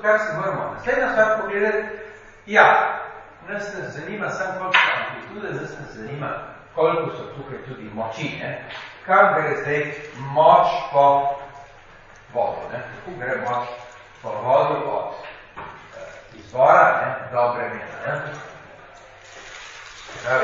kar se moramo naslednja stvar pogledati, ja, nas zanima samo koliko amplitude, nas zanima, koliko so tukaj tudi moči, ne? Kam gre zdaj moč po vodu, ne? Kako gre moč po vodu od izvora, ne? Do bremena, ne? Pravi,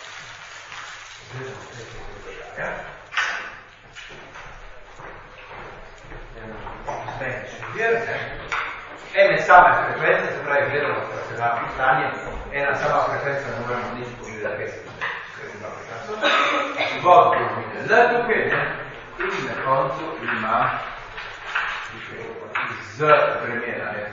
ene same frekvence, se pravi, gledamo na stanje, ena sama frekvenca, ne moramo nič pogledati, kaj se vodo pomine. Zdaj tukaj, ne, in na koncu ima z vremena, ne.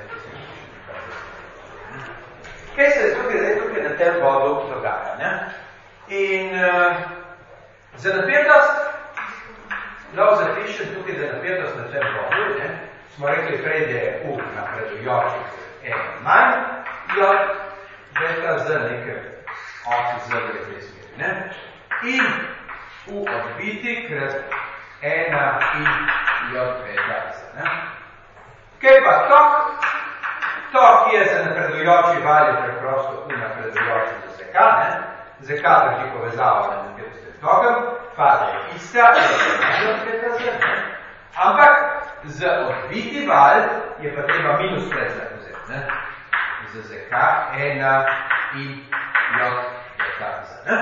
Kaj se tukaj na tem vodu dogaja, ne? In za napetost, lahko zapišem tukaj za napetost na tem vodu, ne? Smo rekli prej, da je U napredujoči eno manj, jo beta z nekaj oči z v smeri, ne? In U odbiti krat ena in j beta z, ne? Kaj pa tok? Tok je za napredujoči valj preprosto U napredujoči za ZK, ne? ZK drži povezavo na napetosti s tokom, faza je ista, j beta z, ne? Ampak z odbiti valj je pa treba minus predznak vzeti, ne? Z ZK ena in j beta z, ne?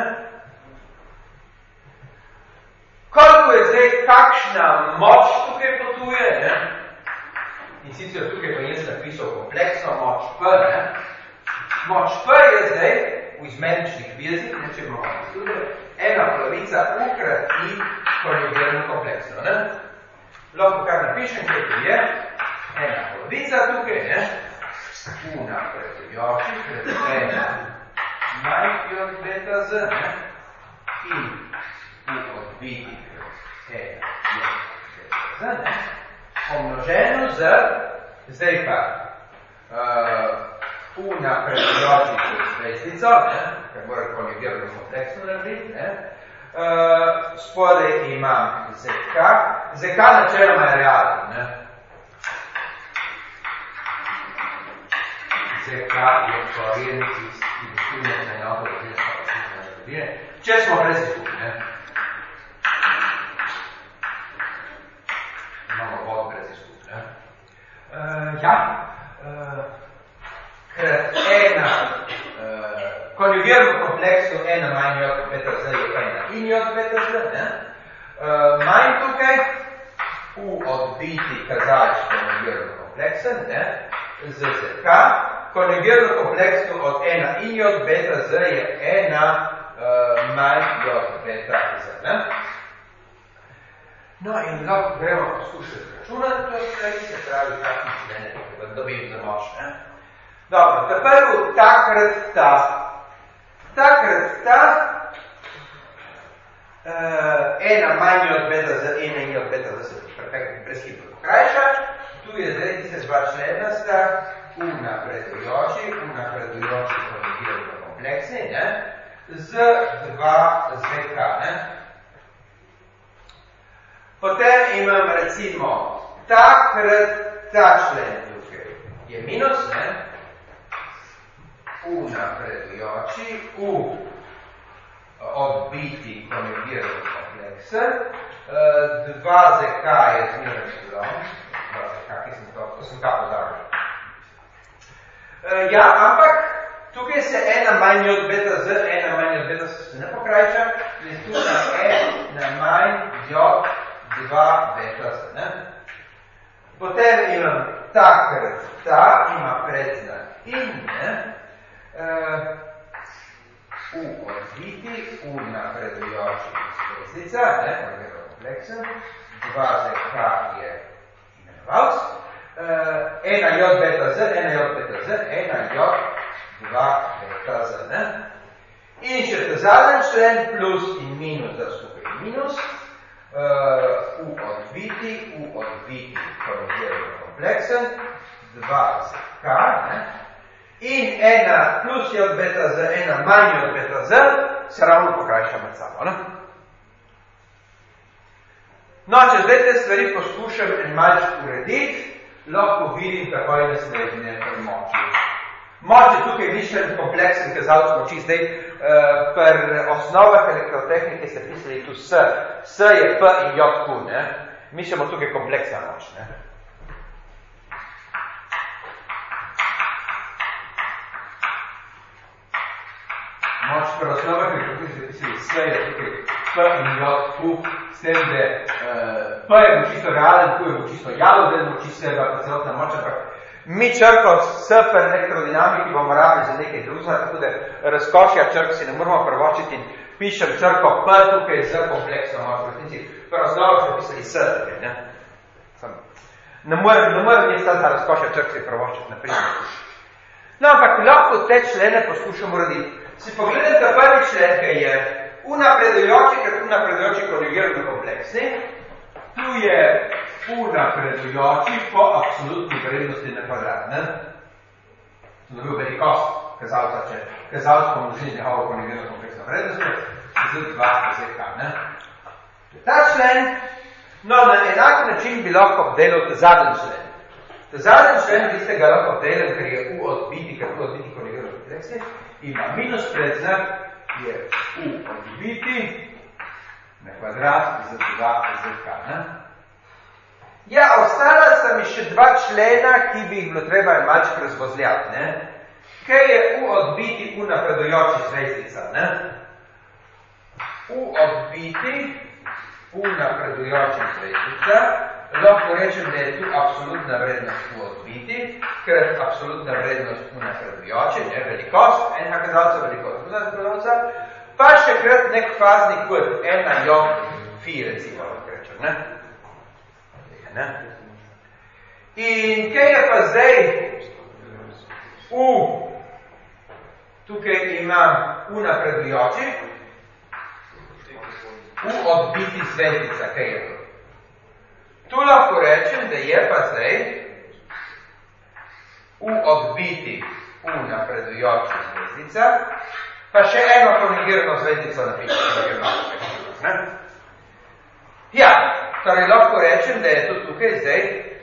Koliko je zdaj kakšna moč tukaj potuje, ne? In sicer tukaj pa jaz napisal kompleksno moč P, ne? Moč P je zdaj v izmeničnih vezih, ne, če imamo tudi, ena polovica U krat I konjugirano kompleksno, ne? Lahko kar napišem, kaj to je, ena polovica tukaj, ne? U napredujoči krat ena manj j beta z, ne? In U odbiti krat ena j beta z, ne? Pomnoženo z, zdaj pa U napredujoči kot zvezdico, ne, ker mora konjugirano kompleksno narediti, ne, spodaj imam ZK. ZK načeloma je realen, ne. ZK je koren iz induktivne enote različne. Če smo brez izgubi, ne. Imamo vodo brez izgubi, ne. Krat ena konjugirano kompleksu ena manj j beta z je pa ena in j beta z, ne. Manj tukaj U odbiti kazalč konjugirano kompleksen, ne, z ZK. Konjugirano kompleksu od ena in j beta z je ena manj j beta z, ne. No in lahko gremo poskušati računati, to se pravi, kakšni člene, da dobim za moč, ne. Dobro, ta prvo, takrat ta. Takrat ta, ena manj od beta z, ena in od beta z se perfektno brezhibno pokrajša. Tu je zdaj tiste dva člena sta, U napredujoči konjugirano kompleksni, ne, z dva ZK, ne. Potem imam recimo takrat ta člen tukaj je minus, ne, U napredujoči, U odbiti konjugirano kompleksen, dva ZK je zmeraj šlom, dva ZK, ki sem to sem ta pozabil. Ja, ampak tukaj se ena manj od beta z, ena manj od beta se ne pokrajča, in tu ena manj od dva beta z, ne. Potem imam takrat ta, ima predznak in, ne, U odbiti, U napredujoči zvezdica, ne, konjugirano kompleksen, dva ZK je imenovalc, ena j beta z, ena j beta z, ena j, dva beta z, ne. In še ta zadnji člen plus in minus, da skupaj minus, U odbiti, konjugirano kompleksen, dva ZK, ne. In ena plus j beta z, ena manj od beta z, se ravno pokrajša med sabo, ne? No, če zdaj te stvari poskušam en malč urediti, lahko vidim takoj naslednje pri moči. Moč je tukaj mišljen kompleksen kazalec moči. Zdaj, pri osnovah elektrotehnike se pisali tu S. S je P in J Q, ne? Mišljamo tukaj kompleksna moč, ne? Moč pri osnovah elektrotehnike se pisali S je tukaj P in J Q, s tem, da P je čisto realen, Q je čisto jalo, da je čisto pa celotna moč, ampak mi črko S pri elektrodinamiki bomo rabili za nekaj drugega, tako da razkošja črk si ne moramo prvočiti in pišem črko P tukaj z kompleksno moč. V resnici, pri osnovah smo pisali S tukaj, ne? Ne morem jaz ta razkošja črk si prvočiti, naprimer. No, ampak lahko te člene poskušamo urediti. Si pogledajte prvi člen, ki je unapredujoči konjugirano kompleksni. Tu je unapredujoči po absolutni vrednosti na kvadrat, ne? To dobil velikost kazalca, če kazalc pomnožili njegovo konjugirano kompleksno vrednosti, z 2 ZK, ne? Ta člen, no, na enak način bi lahko obdelal ta zadnji člen. Ta zadnji člen, vi ste ga lahko obdelal, ker je U odbiti konjugirano kompleksni, ima minus predznak, je U odbiti na kvadrat z 2 ZK, ne? Ja, ostala sta mi še 2 člena, ki bi jih bilo treba malček razvozljati, ne? Kaj je U odbiti unapredujoči zvezdica, ne? U odbiti unapredujoči zvezdica, lahko rečem, da je tu absolutna vrednost U odbiti, ker absolutna vrednost unapredujoči, ne, velikost, enega kazalca, velikost unapredujoča, pa še krat nek fazni kot 1 J phi, recimo, lahko rečem, ne? Ne? In kaj je pa zdaj U? Tukaj imam U napredujoči, U odbiti zvezdica, kaj je to? Tu lahko rečem, da je pa zdaj U odbiti U napredujoči zvezdica, pa še eno konjugirano zvezdico napišem. Ja, torej lahko rečem, da je to tukaj zdaj,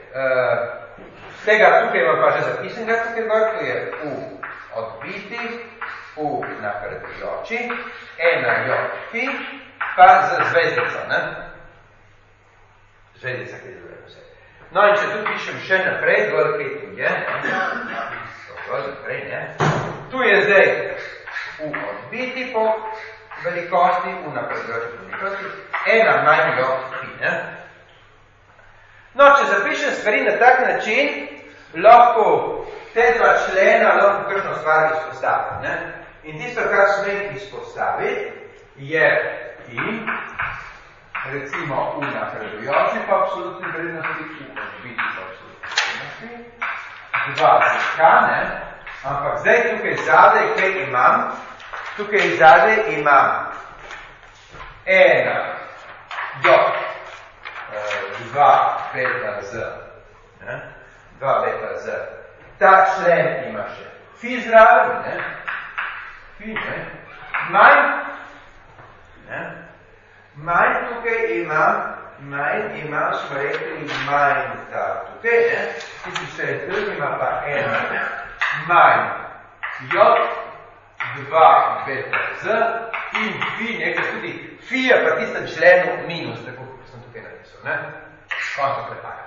tega tukaj imam pa že zapisenega tukaj gor, to je U odbiti, U napredujoči, 1 J phi, pa z zvezdico, ne? Zvezdica, ki je zdaj vse. No in če tu pišem še naprej, dole kaj tu je, tu je zdaj U odbiti po velikosti, U napredujoči po velikosti, 1 manj J phi, ne? No, če zapišem stvari na tak način, lahko te 2 člena lahko kakšno stvar izpostavim, ne? In tisto, kar smem izpostaviti, je in, recimo, U napredujoči pa absolutni vrednosti, U odbiti pa absolutni vrednosti, 2 ZK, ne? Ampak zdaj tukaj zadaj, kaj imam? Tukaj zadaj imam 1 J, 2 beta z, ne? 2 beta z. Ta člen ima še phi zraven, ne? Phi, ne? Manj tukaj imam, smo rekli, manj ta tukaj, ne? Tisti še je drug, ima pa 1 manj J, 2 beta z in phi, nekaj tudi, phi je pa tistem členu minus, tako kot sem tukaj napisal, ne? Konto prepagam.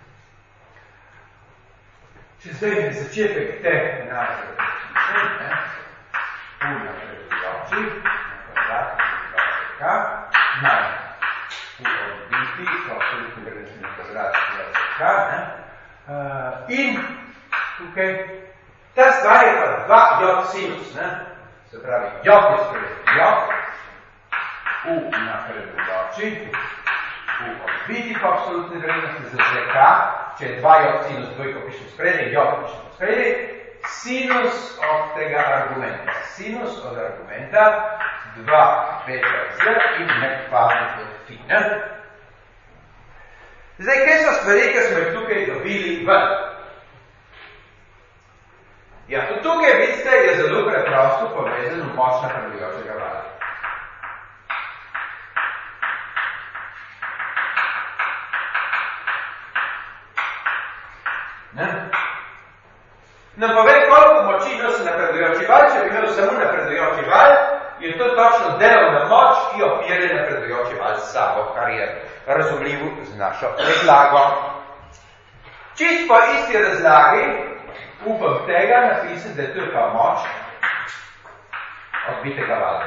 Če zdaj je začetek te naše prepišem, ne? U napredujoči, na kvadrat, manj U odbiti, pa absolutni vrednosti na kvadrat, ne? In tukaj, ta stvar je pa 2 J sinus, ne? Se pravi, J je sprejet, J, U napredujoči, U odbiti pa absolutni vrednosti za ZK, če je 2 J sinus, dvojko pišem spredje, J pišem spredje, sinus od tega argumenta. Sinus od argumenta 2 beta z in nek fazni kot phi, ne? Zdaj, kaj so stvari, ki smo jih tukaj dobili ven? Ja, tudi tukaj, vidite, je zelo preprosto povezan v močna prebijočega vala. Ne? Nam pove, koliko moči nosi napredujoči val, če bi imel samo napredujoči val, je to točno delovna moč, ki jo pelje napredujoči val s sabo, kar je razumljivo z našo razlago. Čist po isti razlagi upam tega napisati, da je to pa moč odbitega vala.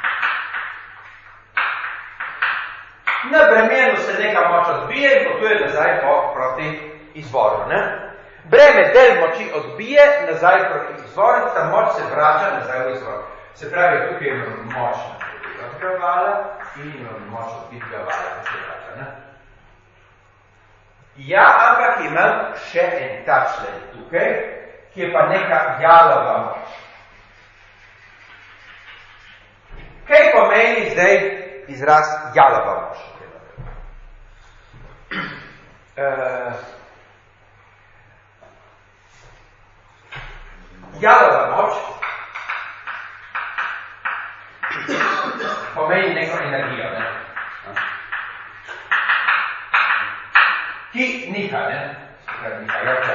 Na bremenu se neka moč odbije in potuje nazaj proti izvoru. Ne? Breme del moči odbije nazaj proti izvoru, ta moč se vrača nazaj v izvor. Se pravi, tukaj imamo moč odbitega vala in imamo moč odbitega vala, ki se vrača. Ne? Ja, ampak imam še en ta člen tukaj, ki je pa neka jalova moč. Kaj pomeni zdaj izraz jalova moč? Jalova moč pomeni neko energijo, ne? Ki niha, ne? Nihajoča.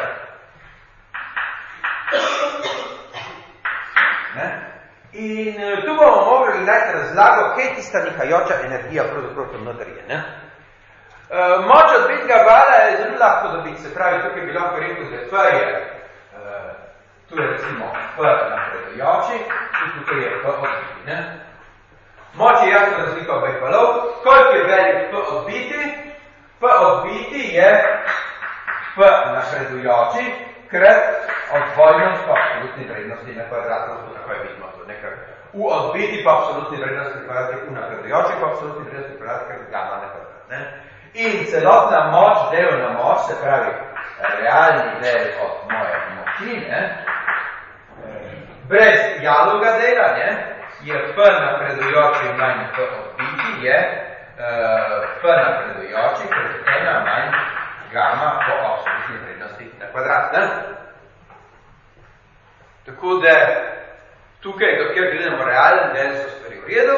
Ne? In tu bomo mogli dati razlago, kaj tista nihajoča energija pravzaprav tam noter je. Ne? Moč odbitega vala je zelo lahko dobiti, se pravi, tukaj bi lahko rekel, da F je, tu je recimo F napredujoči, in tukaj je F odbiti. Ne? Moč je jasno razlika obeh valov, koliko je velik F odbiti? F odbiti je F napredujoči, krat odbojnost pa absolutni vrednosti na kvadrat, tako je vidimo to nekaj. V odbiti pa absolutni vrednosti kvadrat je v napredujoči, pa absolutni vrednosti kvadrat, kar je gamma na kvadrat. Ne? In celotna moč, delovna moč, se pravi realni del od moje moči, ne? Brez jalovega dela, ne? Je F napredujoči manj F odbiti, je F napredujoči, ker je ena manj gamma po absolutni vrednosti na kvadrat. Ne? Tako da tukaj, dokjer gledamo realen del, so stvari v redu.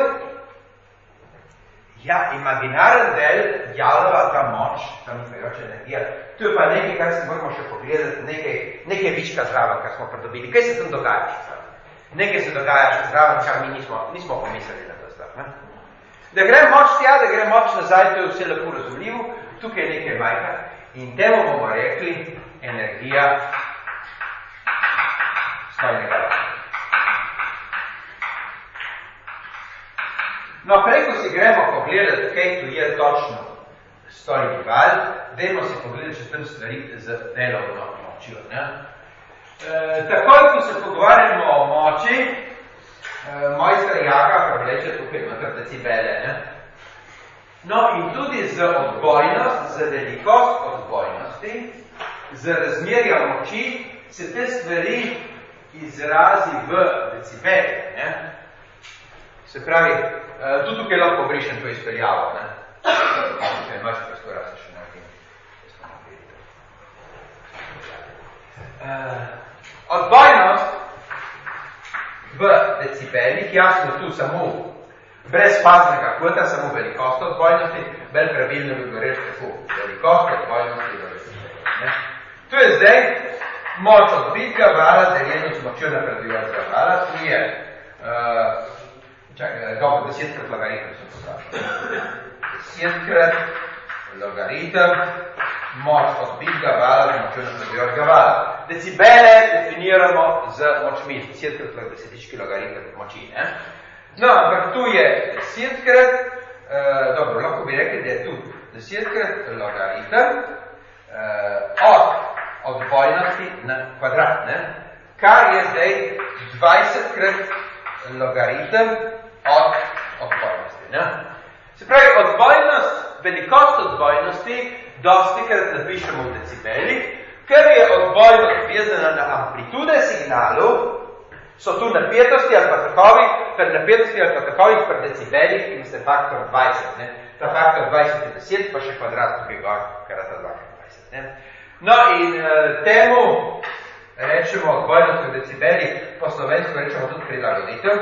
Ja, imaginaren del, jalova ta moč, ta nihajoča energija, to je pa nekaj, kar se moramo še pogledati, nekaj vička zraven, kar smo pridobili. Kaj se tam dogaja še zraven? Nekaj se dogaja še zraven, kar mi nismo pomislili na to stav. Ne? Da gre moč tja, da gre moč nazaj, to je vse lepo razumljivo, tukaj je nekaj majka in temu bomo rekli energija stojnega vala. No, preko si gremo pogledati, kaj tu je točno stojni val, dajmo si pogledati, če tam stvari z delovno močjo. Takoj, ko se pogovarjamo o moči, mojster Jaka prevleče tukaj noter decibele. Ne? No, in tudi z odbojnost, z velikost odbojnosti, z razmerja moči, se te stvari izrazi v decibelih. Ne? Se pravi, tudi tukaj lahko brišem to izpeljavo. Tukaj imaš prostora, se še naredim. Odbojnost v decibelih, jasno tu samo brez faznega kvota, samo velikost odbojnosti, bolj pravilno bi bilo reči tako, velikost odbojnosti v decibelih. Tu je zdaj moč odbitega vala, deljeno z močjo napredujočega vala, tu je dobro, 10-krat logaritem sem postavil. 10-krat logaritem moč odbitega vala z močjo napredujočega vala. Decibele definiramo z močmi, 10-krat 10 logaritem moči. Ne? No, ampak tu je 10-krat, dobro, lahko bi rekli, da je tu 10-krat logaritem od odbojnosti na kvadrat, ne? Kar je zdaj 20-krat logaritem od odbojnosti. Ne? Se pravi, odbojnost, velikost odbojnosti dostikrat napišemo v decibelih, ker je odbojnost vezana na amplitude signalov, so tu napetosti ali pa takovih, per napetosti ali pa takovih per decibelih in se faktor 20. Ne? Ta faktor 20 je 10, pa še kvadrat tukaj gor, krat 20. Ne? No in temu rečemo odbojnost v decibelih, po slovensko rečemo tudi prilagoditev.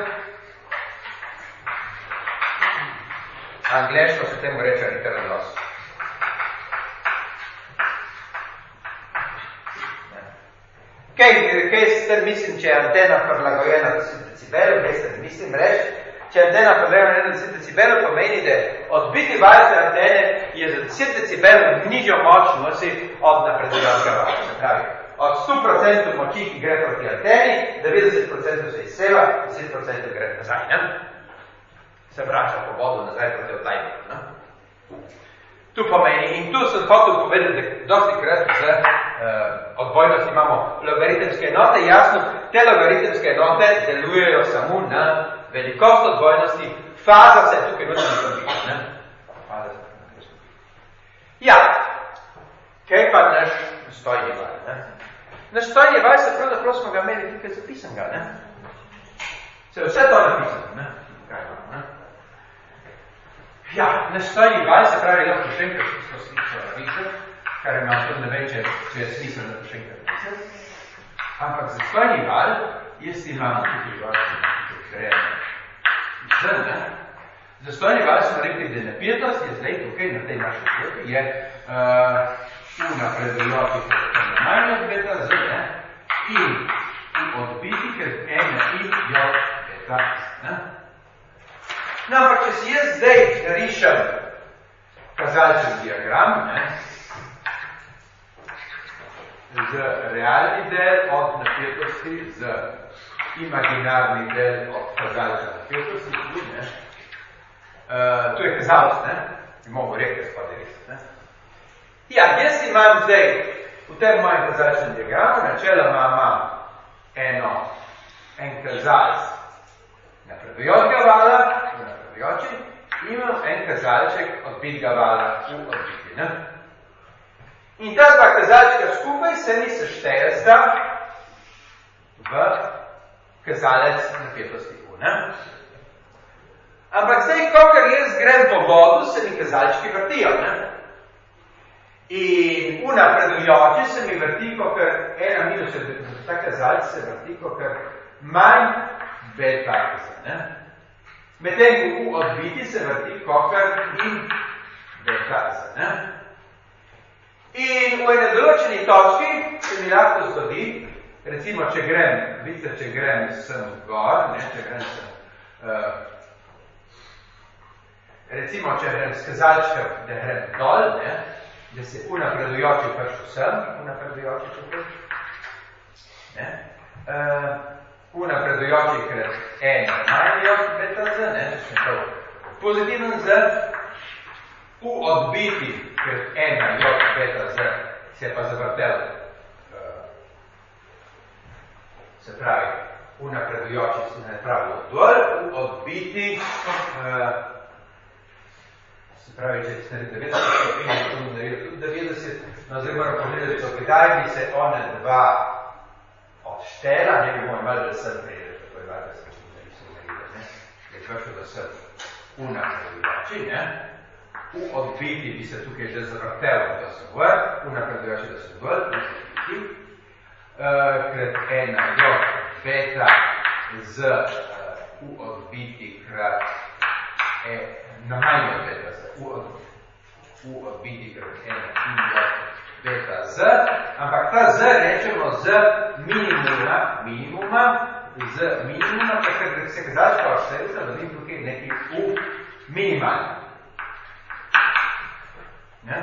Angleško se temu reče return loss. Kaj s tem mislim, če je antena prilagojena 10 decibelov, veste, ne mislim reči, če je antena prilagojena 10 decibelov, pomeni, da odbiti val te antene je za 10 decibelov nižjo moč nosi od napredujočega vala. Se pravi, od 100% moči, ki gre proti anteni, 90% se izseva, 10% gre nazaj, ne? Se vrača po vodu nazaj proti odtajniku, ne? Tu pomeni, in tu sem hotel povedati, da dosti krat z odbojnosti imamo logaritemske enote. Jasno, te logaritemske enote delujejo samo na velikost odbojnosti, faza se tukaj noče nekaj, ne? Ja, kaj pa naš stojni val, ne? Naš stojni val se pravzaprav smo ga imeli tukaj zapisanega, ne? Se je vse to napisano, ne? Kaj pa, ne? Ja, naš stojni val se pravi, lahko še enkrat čisto slično napisati, kar imam tudi ne vem, če je smiselno da še enkrat napisati. Ampak za stojni val, jaz imam tukaj vrsti, ne? Za stojni val smo rekli, da napetost je zdaj tukaj na tej naši poti, je napredujoči, ker je manj od beta z, ne? In odbiti, ker ena in jo beta z, ne? No, ampak če si jaz zdaj narišem kazalčen diagram, ne, z realni del od napetosti, z imaginarni del od kazalča napetosti, ne, to je kazalc, ne, bi mogo rekel, spode res, ne. Ja, jaz imam zdaj v tem mojem kazalčnem diagramu, načeloma imam en kazalc napredujočega vala, imam en kazalček odbitega vala v odbiti, ne? In ta dva kazalčka skupaj se mi seštejesta v kazalec napetosti U, ne? Ampak zdaj, kakor jaz grem po vodu, se mi kazalčki vrtijo, ne? In v napredujoči se mi vrti, kakor ena minus, ta kazalč se vrti, kakor manj beta Z, ne? Medtem, ko v odbiti se vrti kokar in beta Z, ne? In v ene določeni točki se mi lahko zgodi, recimo, če grem, vidite, če grem sem gor, ne, če grem sem, recimo, če grem s kazalčkem, da grem dol, ne, da se v napredujoči pršu sem, v napredujoči tukaj, ne, v napredujoči, ker ena manj beta Z, ne, če sem to pozitiven Z, v odbiti, ker ena beta Z se pa zavrtel, se pravi, v napredujoči se ne pravi dol, v odbiti, se pravi, če ste 90 stopinj, to mi naredil tudi 90, no zdaj moram pogledati, to kdaj bi se one dva odštela, ne bi moj malo, da sem prijel, tako je malo, da sem naredil, ne, je prišel, da sem v napredujoči, ne, v odbiti bi se tukaj že zavrtel, da sem gor, v napredujoči, da sem gor, v odbiti, krat ena jo beta z v odbiti krat najmanj beta z v odbiti krat ena in jo beta Z, ampak ta Z rečemo z minimuma, takrat se kazalčka odštevca, dobi tukaj neki v minimalni. Ne?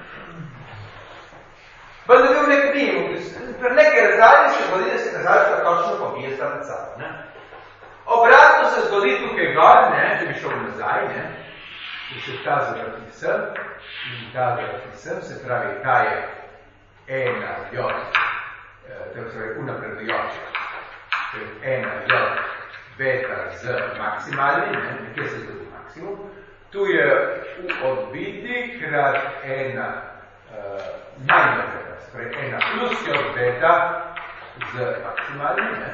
Pa da bil nek minimum, pri nekaj razdaljih se zgodi, da se kazalčka točno pobije sta med sabo, ne? Obratno se zgodi tukaj gor, ne, če bi šel nazaj, ne, če se ta zavrti sem in ta zavrti sem, se pravi, ta je ena jod, to se pravi, unapredujoča, to je ena jod beta z maksimalni, ne, nekje se zgodi maksimum, tu je v odbiti krat ena manj beta, se pravi, ena plus jod beta z maksimalni, ne,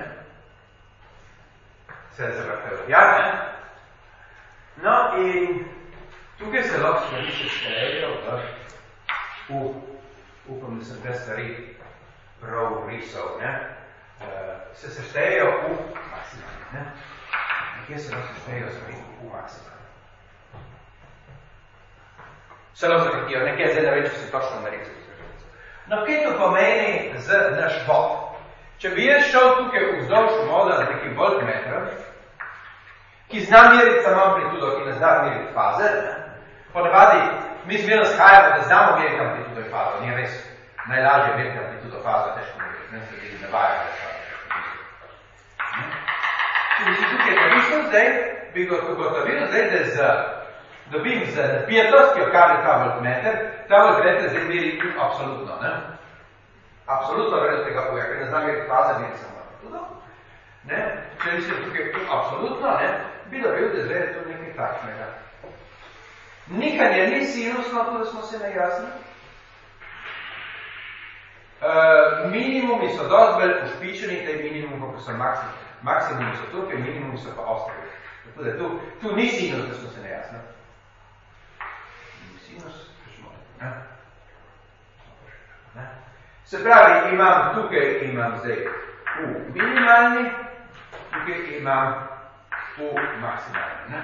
se je zavrtel ja, ne? No, in tukaj se lahko stvari se štejejo upam, da sem te stvari prav risal, ne? Se štejejo v maksimalni, ne? Nekje se lahko štejejo stvari v maksimalni. Se lahko zavrtijo, nekje zdaj ne vem, če se točno nareči. No, kaj to pomeni z naš vod? Če bi jaz šel tukaj vzdolž voda z nekim voltmetrom, ki zna meriti samo amplitudo, ki ne zna meriti faze, ponavadi mi zmerno skajamo, da znamo meriti amplitudo in fazo. Ni res najlažje meriti amplitudo fazo, težko meriti. Ne se ne vaja. Če bi si tukaj namislil zdaj, bi gotovil zdaj, da dobim z napetost, ki jo kaže ta voltmeter, ta voltmeter zdaj meri absolutno, ne? Absolutno vrednost tega poja, ker ne znam meriti faze, meriti samo amplitudo. Ne? Če bi se tukaj absolutno, ne, bi dobil, da zdaj je to nekaj takšnega. Nihanje ni sinusno, tudi smo se najjasni. Minimumi so dosti bolj ušpičeni, tej minimumi, ko so maksimumi so tukaj, minimumi so pa ostali. Tako da tu ni sinus, da smo se najjasni. Sinus, ne? Se pravi, imam zdaj v minimalni, tukaj imam v maksimalni. Ne?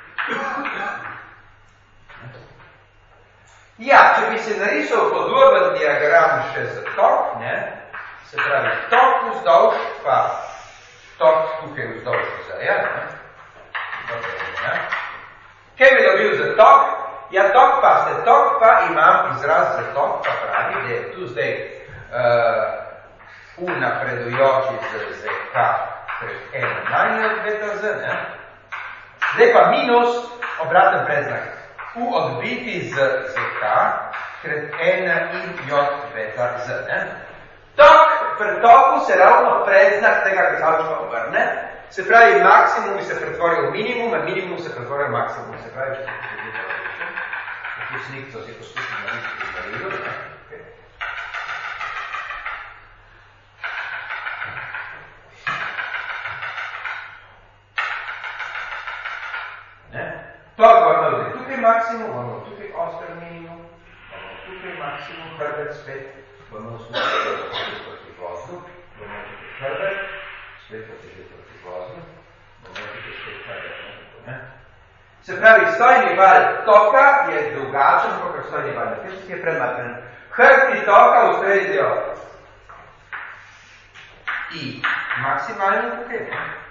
Ja, če bi se narisal podoben diagram še za tok, ne? Se pravi, tok vzdolž, pa tok tukaj vzdolž vzreja. Kaj bi dobil za tok? Ja, tok pa imam izraz za tok, pa pravi, da je tu zdaj napredujoči z ZK pred eno manje od beta Z, ne? Zdaj pa minus obraten predznak. U odbiti z ZK pred ena in J beta Z, ne? Pri toku se ravno predznak tega kazalčka obrne, se pravi, maksimum se pretvorijo v minimum, a minimum se pretvorijo v maksimum. Se pravi, če se pretvorijo v slikco, si poskušam narediti v ne? Tok bomo imeli tukaj maksimum, bomo tukaj oster minimum, bomo tukaj maksimum, hrbet spet, bomo uslušali proti vozdu, bomo tukaj hrbet, spet proti vozdu, bomo tukaj spet hrbet, ne? Se pravi, stojni val toka je drugačen, kot stojni val napetosti je premaknen. Hrbti toka ustrezijo I maksimalni tukaj,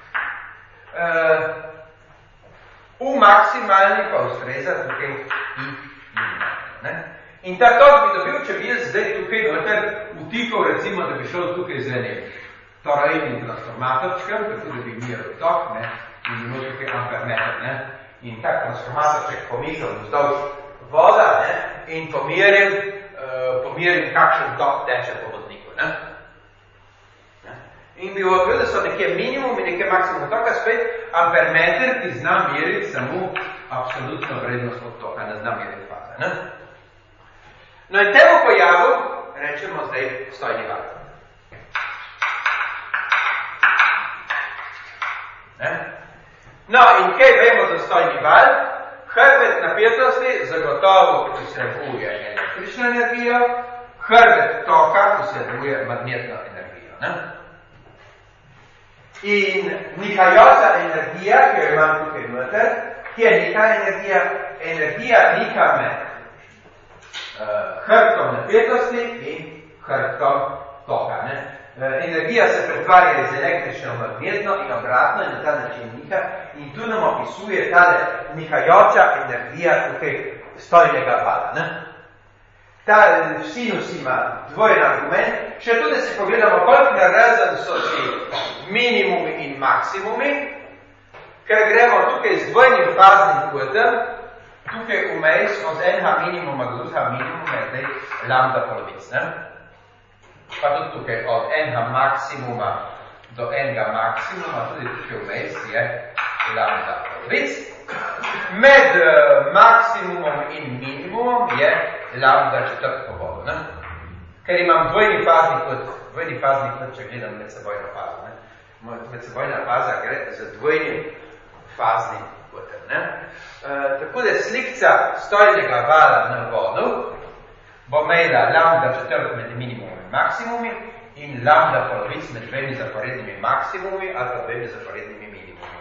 v maksimalni pa ustreza tukaj I minimalni. In ta tok bi dobil, če bi jaz zdaj tukaj noter vtikal, recimo, da bi šel tukaj z enim torejnim transformatorčkem, tako da bi miral tok, ne, in imel tukaj ampermeter, ne. In tak transformatorček pomislim vzdolž voda, ne, in pomerim kakšen tok teče po vodniku, ne. In bi odvedel, da so nekje minimum in nekje maksimum toka, spet ampermeter, ki zna meriti samo absolutno vrednost od toka, ne zna meriti faze. Ne? No in temu pojavu rečemo zdaj stojni val. Ne? No in kaj vemo za stojni val? Hrbet napetosti zagotovo vsebuje električno energijo, hrbet toka vsebuje magnetno energijo. Ne? In nihajoča energija, ki jo imam tukaj noter, ki je nika energija, energija nika med hrbtom napetosti in hrbtom toka. Ne? Energija se pretvarja iz električno v magnetno in obratno in na ta način nika in tu nam opisuje tale nihajoča energija tukaj stojnega vala. Ne? Ta sinus ima dvojen argument, še tudi, da si pogledamo, koliko narazen so si minimumi in maksimumi, ker gremo tukaj z dvojnim faznim kotem, tukaj vmej smo z enega minimuma do drugega minimuma, zdaj lambda polovic, ne? Pa tudi tukaj od enega maksimuma do enega maksimuma, tudi tukaj vmej je lambda polovic. Med maksimumom in minimumom je lambda četrt po vodu, ne? Ker imam dvojni fazni kot, če gledam medsebojno fazo, ne? Medsebojna faza gre za dvojnim faznim kotem, ne? Tako da slikca stojnega vala na vodu bo imela lambda četrt med minimumi in maksimumi in lambda polovic med dvemi zaporednimi maksimumi ali pa dvemi zaporednimi minimumi.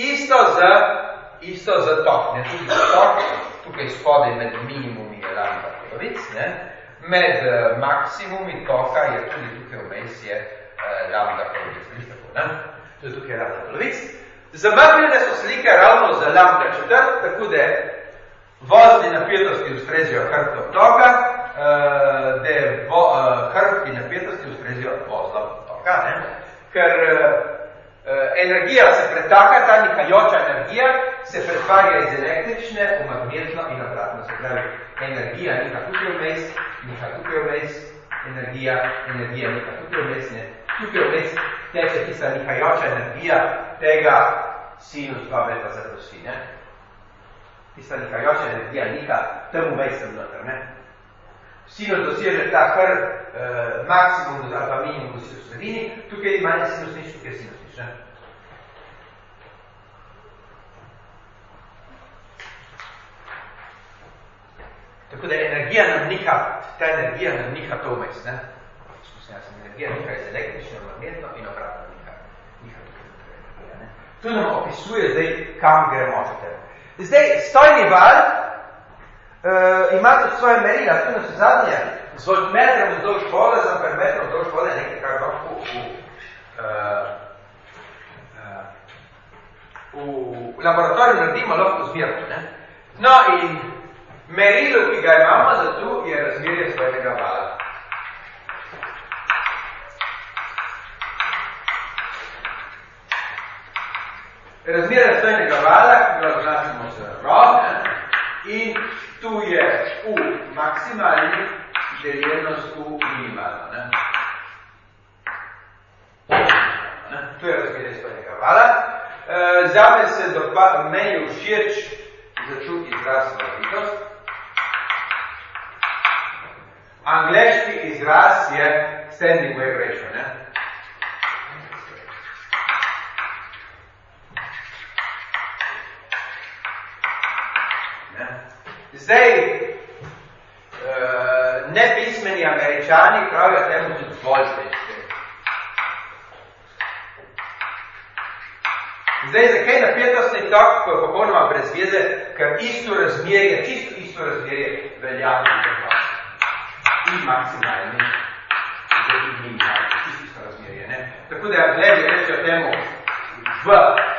Isto za tok, ne, tudi za tok, tukaj spodaj med minimumi je lambda polovic, ne, med maksimumi toka je tudi tukaj vmes je lambda polovic. To je tukaj lambda polovic. Zamaknjene so slike ravno za lambda četrt, tako da vozni napetosti ustrezijo hrbtom toka, da hrbti napetosti ustrezijo voznom toka, ne? Ker energija se pretaka, ta nihajoča energija se pretvarja iz električne v magnetno in obratno. Se pravi, energija niha tukaj vmes, niha tukaj vmes, energija niha tukaj vmes, ne. Tukaj vmes teče tista nihajoča energija tega sinus 2 beta zaprosi, ne. Tista nihajoča energija niha tam vmes sem noter, ne. Sinus doseže ta maksimum ali pa minimum v sredini, tukaj ima sinus nič, tukaj sinus nič, ne. Tako da energija nam niha, ta energija nam niha to vmes, ne. Energija niha iz električne, magnetno in obratno niha tukaj energija, ne. To nam opisuje zdaj, kam gremo za tebe. Zdaj, stojni val ima tudi svoje merila, tu na zadnje, z voltmetrom vzdolž vode, z ampermetrom vzdolž vode, nekaj, kar lahko v laboratoriju naredimo lahko zbirko, ne. No in merilo, ki ga imamo za tu, je razmerje stojnega vala. Razmerje stojnega vala, ki ga označimo z rho, in tu je U maksimalni deljenost U minimalno. Ne? Tu je razmerje stojnega vala. Zame se meni všeč začul izraz valovitost. Angleški izraz je standing wave ratio. Ne? Zdaj, nepismeni Američani pravijo temu tudi voltage. Zdaj, zakaj napetostni tok, ko je popolnoma brez veze, ker čisto isto razmerje velja tudi za in maksimalni, zdaj in minimalni, čisto isto razmerje, ne? Tako da, gledi, rečejo temu v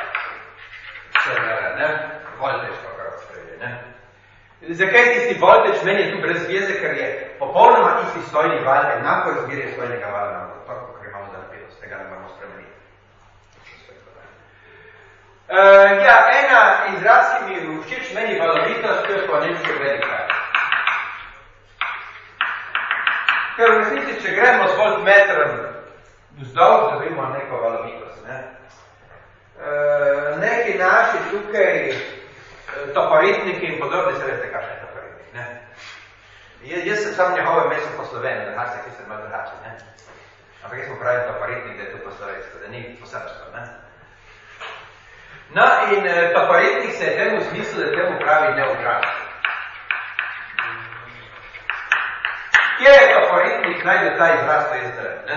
CR, ne? Voltage, kakor sprejde, ne? Zakaj tisti voltage meni je tu brez veze, ker je popolnoma isti stojni val, enako razmerje stojnega vala na tok, ker imamo za napetost, tega ne moramo spremeniti. Ja, ena izraz, ki mi je všeč meni valovitost, to je po nemško velika. Ker v resnici, če gremo z voltmetrom vzdolž, dobimo neko valovitost. Ne? Neki naši tukaj toporitniki in podobni, se veste, kakšen je toporitnik. Ne? Jaz sem sam njegove mesto po Sloveniji, da našte, ki se malo drugače. Ne? Ampak jaz mu pravim toporitnik, da je tu po slovensko, da ni po srpsko. Ne? No, in toporitnik se je temu smislu, da temu pravi neutral. Kje je toporitnik najde ta izraz, to je zdaj, ne?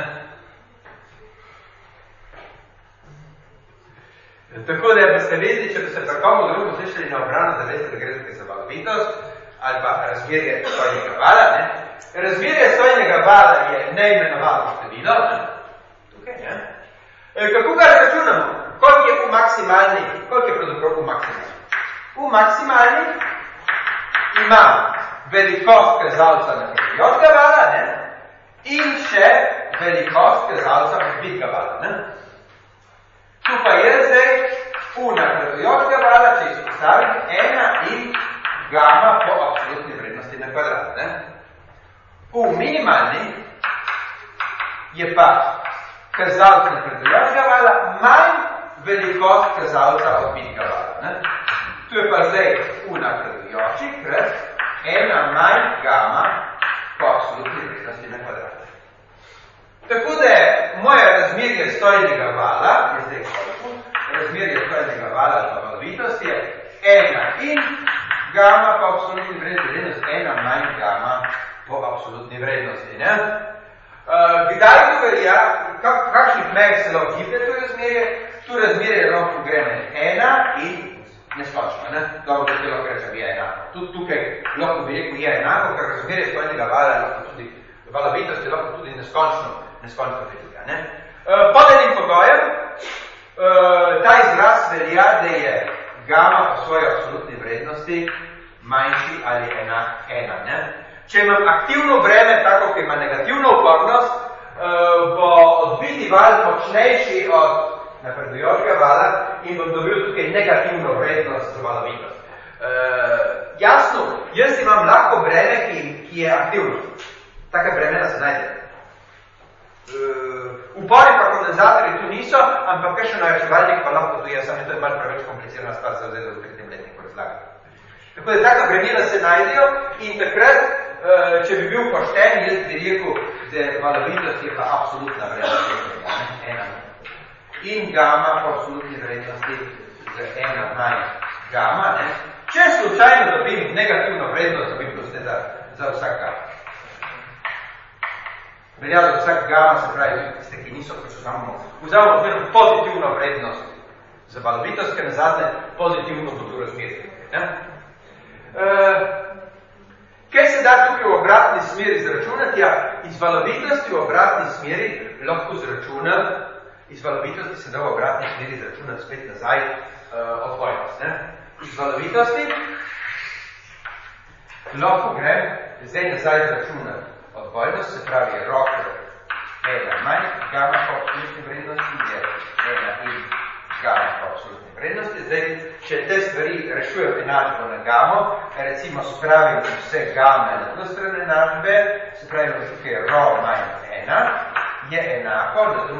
Tako da boste vedeli, če bi se pa komu drugo slišali na obrano, da veste, da gre tukaj za valovitost, ali pa razmerje stojnega vala, ne? Razmerje stojnega vala je neimenovano število, ne? Tukaj, ne? Kako ga računamo? Koliko je U maksimalni? Koliko je pravzaprav U maksimalni? U maksimalni ima velikost kazalca napredujočega vala, ne? In še velikost kazalca odbitega vala, ne? Tu pa je zdaj U napredujočega vala, če izpostavim, 1 in gamma po absolutni vrednosti na kvadrat, ne? U minimalni je pa kazalec napredujočega vala manj velikost kazalca odbitega vala, ne? Tu je pa zdaj U napredujoči krat 1 manj gamma po absolutni vrednosti na kvadrat. Tako da moje razmerje stojnega vala, je zdaj koliko, razmerje stojnega vala ali pa valovitost je 1 in gamma po absolutni vrednosti, 1 manj gamma po absolutni vrednosti. Ne? Kdaj to velja, kakšnih mej se lahko giblje to razmerje? Tu razmerje lahko greme 1 in neskončno, ne? Dobro, da se lahko rečem, je enako. Tudi tukaj lahko bi rekel, je enako, ker razmerje stojnega vala lahko tudi, valovitost je lahko tudi neskončno velika, ne? Pod enim pogojem, ta izraz velja, da je gama po svoji absolutni vrednosti manjši ali enak 1. Ne? Če imam aktivno breme, tako ki ima negativno upornost, bo odbiti val močnejši od napredujočega vala in bom dobil tukaj negativno vrednost za valovitost. Jasno, jaz imam lahko breme, ki je aktivno. Taka bremena se najde. Upori pa kondenzatorji tu niso, ampak kakšen nareževalnik pa lahko tu je, samo to je malo preveč komplicirana stvar, se vzeti v 3. letniku razlagati. Tako da taka bremena se najdejo in takrat, če bi bil pošten, jaz bi rekel, da valovitost je pa absolutna vrednost. In gama po absolutni vrednosti z 1 manj gama. Ne? Če slučajno dobim negativno vrednost, dobim proste za vsak gama. Velja za vsak gama, se pravi, tiste, ki niso, ko vzamemo zmerno pozitivno vrednost za valovitost, ker nazadnje pozitivno bo tu razmerje. Kaj se da tukaj v obratni smeri izračunati? Ja, iz valovitosti v obratni smeri lahko izračunam, iz valovitosti se da v obratni smeri izračunati spet nazaj odbojnost. Iz valovitosti lahko grem zdaj nazaj izračunati odbojnost, se pravi roker 1 manj, gama po absolutni vrednosti je 1 in gama po absolutni vrednosti. Zdaj, če te stvari rešujem enačbo na gamo, recimo spravim vse game na drugo stran enačbe, se pravi, da tukaj ro manj 1 je enako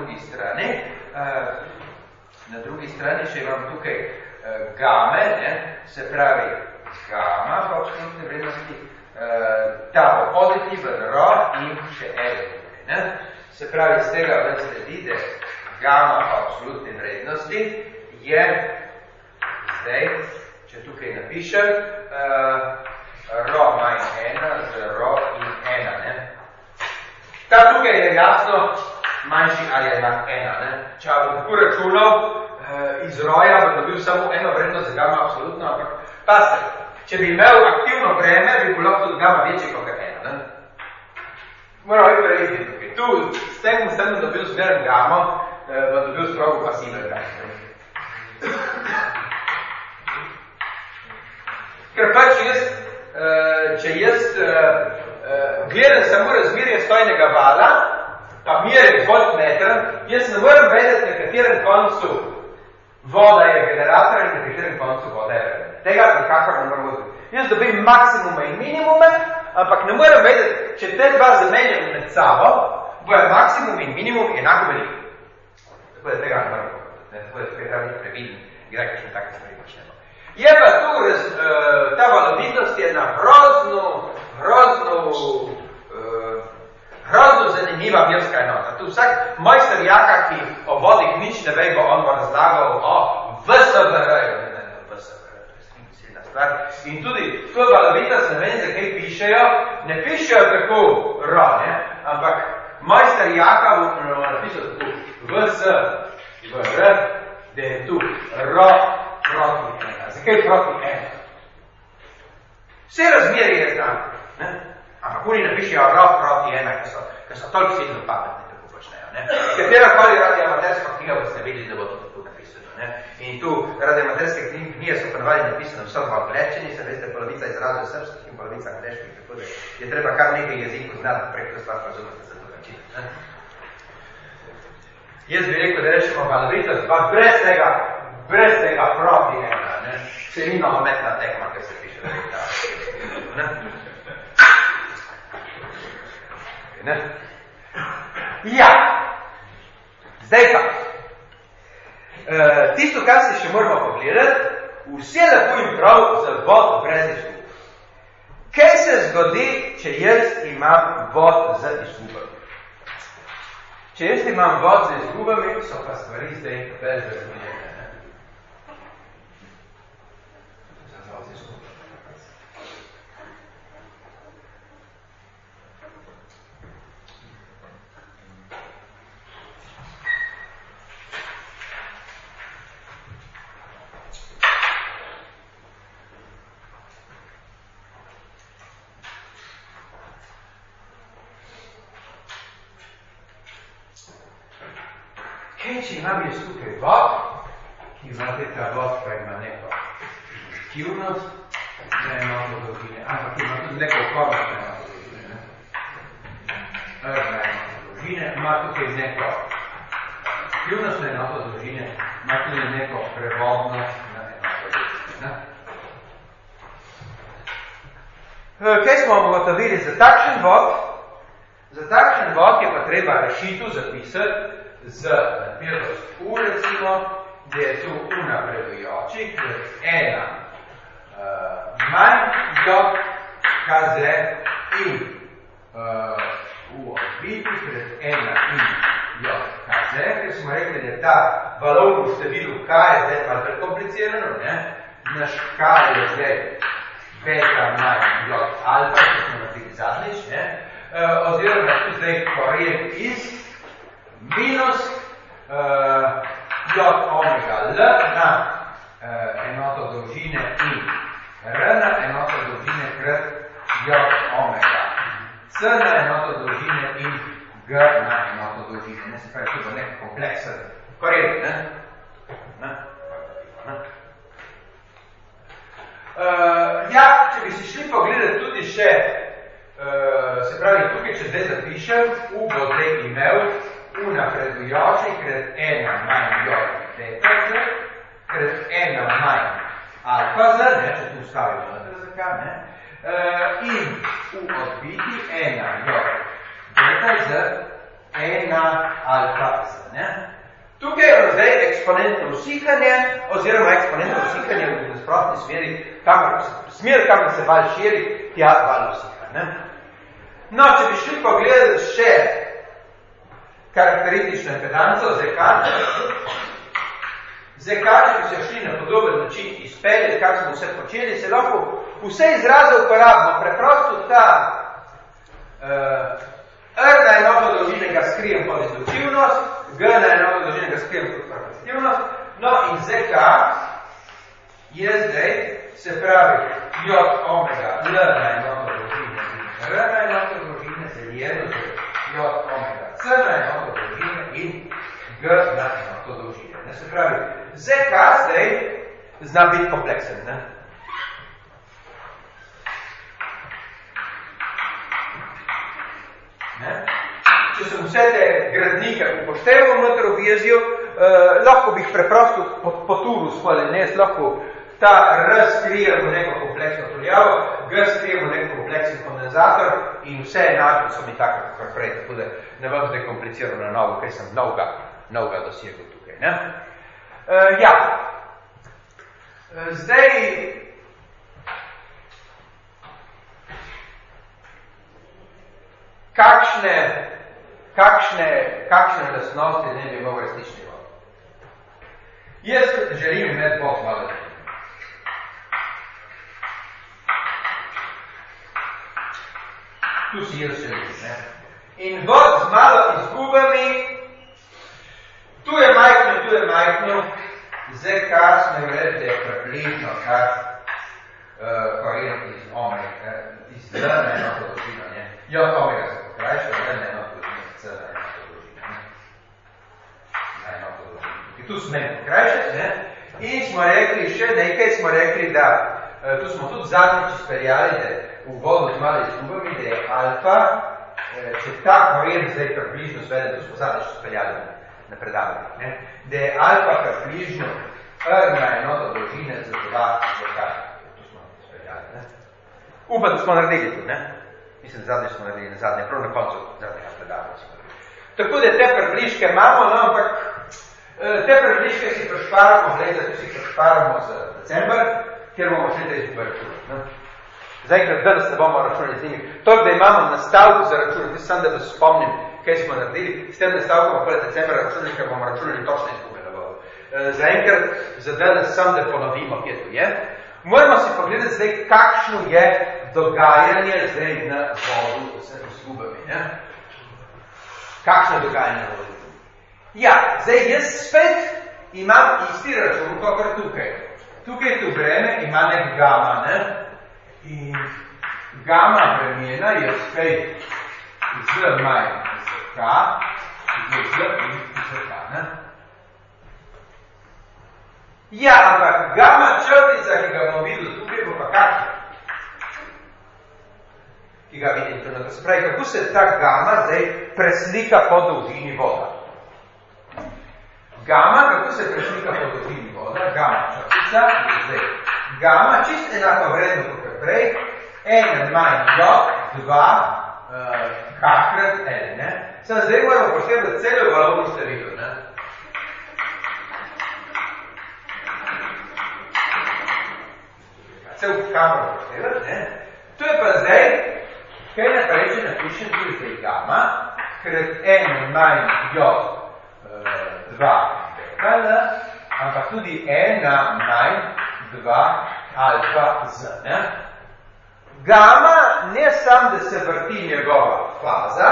na drugi strani, če imam tukaj game, se pravi gama po absolutni vrednosti, ta bo pozitiven ro in še tukaj. Se pravi, iz tega ven sledi, da gama po absolutni vrednosti je zdaj, če tukaj napišem, ro manj 1 z ro in 1. Ta tukaj je jasno manjši ali enak 1. Če bom tako računal, iz roja bom dobil samo eno vrednost za gama absolutno, ampak pasite, če bi imel aktivno breme, bi bilo tudi gama večji kot 1. Moram biti prevezni tukaj. Tu, s tem sem dobil zmeren gamo, bom dobil strogo pasiven gamo. Ker pač če jaz gledam samo razmerje stojnega vala, pa merjem voltmeter, jaz ne moram vedeti, na katerem koncu voda je generator in na katerem koncu voda je vreme. Tega nekakor ne moram vzeti. Jaz dobim maksimume in minimume, ampak ne moram vedeti, če te dva zamenjam med sabo, bojo maksimum in minimum enako veliko. Tako da tega ne moram povedati. Tako da tukaj treba biti previden, gre kakšne take stvari počnemo. Je pa tu, ta valovitost je ena grozno zanimiva merska enota. Tu vsak mojster jaka, ki o vodih nič ne ve, bo on bo razlagal o VSVR-ju. In tudi to valovitost, ne vem, zakaj pišejo, ne pišejo tako ro, ampak mojster jaka bo napisal tako VSVR, da je tu ro proti 1. Zakaj proti 1? Vse razmerje je znamo. Ampak oni napišejo ro proti 1, ker so toliko sedno pametni, tako počnejo. Katerakoli radioamaterska knjiga boste videli, da bo to tako napisano. In tu radioamaterske knjige so ponovali napisane vse v angleščini, se veste, polovica izrazov srpskih in polovica angleških, tako da je treba kar nekaj jezikov znati, preko stvar razumete za to način. Jaz bi rekel, da rečemo valovitost, pa brez tega proti 1, se ni nogometna tekma, ker se piše Ja, zdaj pa. Tisto, kar se še moramo pogledati, vse lepo in prav za vod brez izgub. Kaj se zgodi, če jaz imam vod z izgubami? Če jaz imam vod z izgubami, so pa stvari zdaj brez razumljene. Kaj, če imam jaz tukaj vod, ki imate ta vod, pa ima neko aktivnost, na enoto dolžine, ampak ima tudi neko okornost na enoto dolžine. Na enoto dolžine ima tukaj neko aktivnost na enoto dolžine, ima tudi neko prevodnost na enoto dolžine. Kaj smo ugotovili za takšen vod? Za takšen vod je pa treba rešitev zapisati z napetost U, recimo, da je tu U napredujoči, krat ena manj J, KZ in U odbiti, krat ena in J, KZ, ker smo rekli, da ta valovno število K je zdaj malo prekomplicirano, ne? Naš K je zdaj beta manj J alfa, ki smo naredili zadnjič, ne? Oziroma tu zdaj koren iz minus J omega L na enoto dolžine in R na enoto dolžine krat J omega C na enoto dolžine in G na enoto dolžine. Ne se pravi, tudi nek kompleksen koren, ne? Ja, če bi si šli pogledati tudi še, se pravi, tukaj, če zdaj zapišem, U bo zdaj imel U napredujoči krat ena manj J beta Z, krat ena manj alfa Z, ne, če tu stavimo noter za K, ne, in U odbiti ena J beta Z, ena alfa Z, ne. Tukaj je zdaj eksponentno usikanje, oziroma eksponentno usikanje v nasprotni smer, kamor se val širi, tja val usika, ne. No, če bi šli pogledati še karakteristično impedanco ZK, če bi se šli na podoben način izpeljati, kar smo vse počeli, se lahko vse izraze uporabimo. Preprosto ta R na enoto dolžine ga skrijem pod induktivnost, G na enoto dolžine ga skrijem pod perspektivnost, no in ZK je zdaj, se pravi, J omega L na enoto dolžine in R na enoto dolžine deljeno z J omega C na enoto dolžine in G na enoto dolžine. Ne, se pravi, ZK zdaj zna biti kompleksen, ne? Ne? Če sem vse te gradnike upošteval noter v vezju, lahko bi jih preprosto poturil svoj, ne, lahko ta R skrijem v neko kompleksno tuljavo, G skrijem v neko kompleksen kondenzator in vse enako so mi tako, kakor prej, tako da ne bom zdaj kompliciral na novo, kaj sem novega dosegel tukaj, ne? Ja. Zdaj, kakšne lastnosti ne bi imel resnični vod? Jaz želim imeti vod malo. Tu si jaz želim, ne? In vod z malo izgubami, tu je majhno, zdaj kar smo reči, da je približno kar koren iz omega, iz L na enoto dolžino, ne? J omega se pokrajša, L na enoto dolžino, C na enoto dolžino, ne? Na enoto dolžino. In tu smo pokrajšati, ne? In smo rekli, še nekaj smo rekli, da tu smo tudi zadnjič izpeljali, da v vodu z malo izgubami, da je alfa, če ta koren zdaj približno svede, to smo zadnjič izpeljali na predavanju, ne? Da je alfa približno R na enoto dolžine za 2 ZK. To smo izpeljali, ne? Upam, da smo naredili tu, ne? Mislim, da zadnjič smo naredili na zadnje, prav na koncu zadnjega predavanja smo naredili. Tako da te približke imamo, no, ampak te približke si prešparamo, gledaj, tu si prešparamo za december, kjer bomo šli te izgube računati, ne? Zaenkrat danes ne bomo računali z njimi. To, da imamo nastavko za računati, sam da vas spomnim, kaj smo naredili, s tem nastavkom pa decembra računali, ker bomo računali točno izgube na vodu. Zaenkrat za danes sam, da ponovimo, kje to je. Moramo si pogledati zdaj, kakšno je dogajanje zdaj na vodu z izgubami, ne? Kakšno je dogajanje na vodu? Ja, zdaj jaz spet imam isti račun, kakor tukaj. Tukaj tu breme ima nek gama, ne? In gama bremena je spet z manj z K, z in z K, ne? Ja, ampak gama črtica, ki ga bomo videli tukaj, bo pa kakšna? Ki ga vidim tukaj. Se pravi, kako se ta gama zdaj preslika po dolžini voda? Gama, kako se preslika po dolžini voda? Gama črtica je zdaj. Gama, čist enako vredno tukaj prej, en manj j, 2 k-krat n, ne? Sem zdaj moramo poštevati celo valovno število, ne? Cel kamero poštevati, ne? To je pa zdaj, kaj naprej, če napišem, tu je zdaj gama, krat n manj j, 2 beta, ne? Ampak tudi ena manj 2 alfa z, ne? Gama ne samo, da se vrti njegova faza,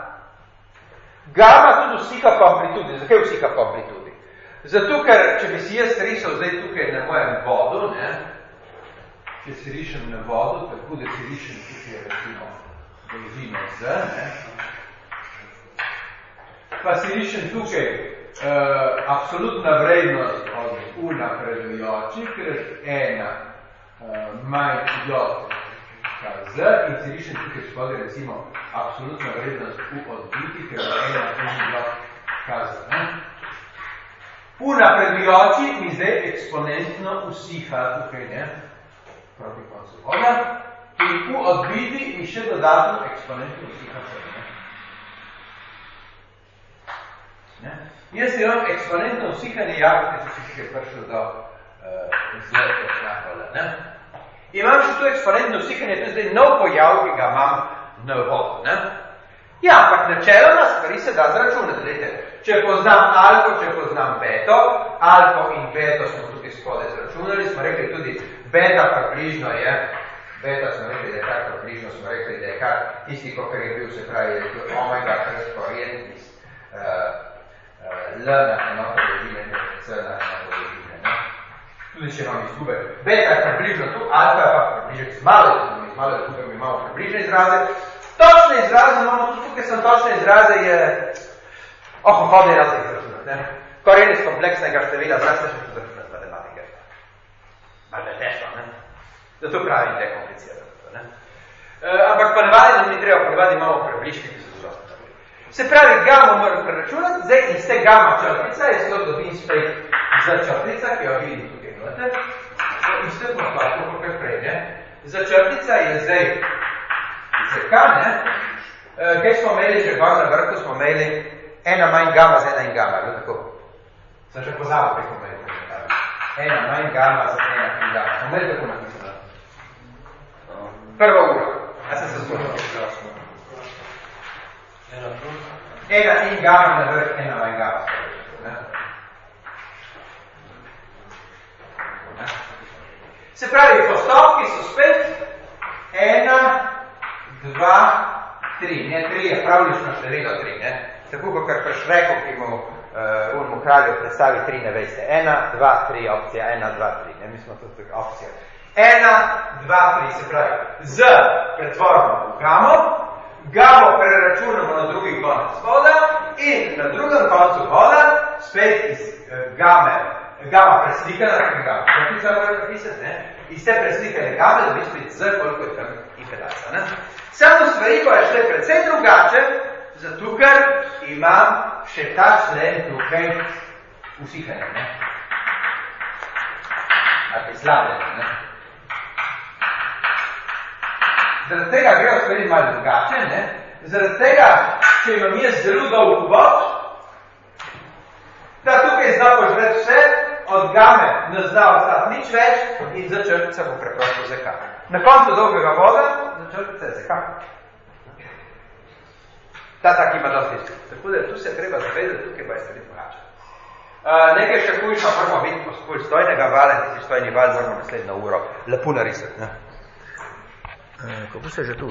gama tudi usika po amplitudi. Zakaj usika po amplitudi? Zato, ker, če bi si jaz risal zdaj tukaj na mojem vodu, ne, če si rišem na vodu, tako da si rišem tukaj, recimo, dolžino z, ne, pa si rišem tukaj absolutna vrednost od u napredujoči, krat ena manj j z in si rišem tukaj spodaj, recimo, absolutna vrednost u odbiti, ker je ena manj j z. U napredujoči mi zdaj eksponentno usiha tukaj, ne, proti koncu voda, in u odbiti mi še dodatno eksponentno usiha tukaj, ne. Jaz imam eksponentno usihanje jabolka, če si tukaj prišel do z-jakola, ne. Imam še to eksponentno usihanje, to je zdaj nov pojav, ki ga imam na vodu, ne. Ja, ampak načeloma stvari se da zračunati, gledajte. Če poznam alfo, če poznam beto, alfo in beto smo tukaj spodaj zračunali, smo rekli tudi beta približno je, beta smo rekli, da je kar približno, smo rekli, da je kar isti, kot je bil, se pravi, da je bil omega transparentnis, L na enoto dolžine, C na enoto dolžine, ne? Tudi če imam izgube. Beta je približno tu, alfa pa približno z malo tukaj mi imamo približne izraze. Točne izraze imamo tudi tukaj, sem točne izraze je hodne razlik računati, ne? Koren iz kompleksnega števila, zdaj se še računati matematike. Malo je težko, ne? Zato pravim, da je komplicirano, ne? Ampak ponavadi nam ni treba, ponavadi imamo približke, ki so zelo. Se pravi, gamo moram preračunati, zdaj iz te gama črtica, jaz to dobim spet za črtica, ki jo vidim tukaj noter, iz te poslako, kakor prej, ne? Za črtica je zdaj ZK, ne? Kaj smo imeli, že gor na vrhu smo imeli ena manj gama z ena in gama, je bilo tako? Sem že pozabil, kaj smo imeli. Ena manj gama z ena in gama. Smo imeli tako napisano? Prva ura. A sem se zgodil? Ena in gama na vrh, ena manj gama. Se pravi, postopki so spet 1, 2, 3. Ne, 3 je pravlično število 3, ne? Tako kot kar Šreku, ki mu unmu kralju predstavi 3, ne veste. 1, 2, 3 opcija, 1, 2, 3. Ne, mi smo tudi opcija. 1, 2, 3, se pravi, z pretvorimo v gamo, gamo preračunamo na drugi konec voda in na drugem koncu voda spet iz gama preslikana, kratica moram napisati, ne? Iz te preslikane game dobi spet z, koliko je tam impedanca, ne? Samo stvari pa je šle precej drugače, zato ker imam še ta člen tukaj usihanje, ne? Ali slabljanje, ne? Zaradi tega grejo stvari malo drugače, ne? Zaradi tega, če imam jaz zelo dolg vod, da tukaj zna požreti vse, od game ne zna ostati nič več in za črtica bo preprosto ZK. Na koncu dolgega voda, za črtica je ZK. Ta tak ima dosti izkušnja. Tako da tu se treba zavedati, tukaj pa je stvari drugače. Nekaj še kujša, moramo biti poskuj stojnega vala, in stojni val moramo naslednjo uro lepo narisati. Kako se že tu?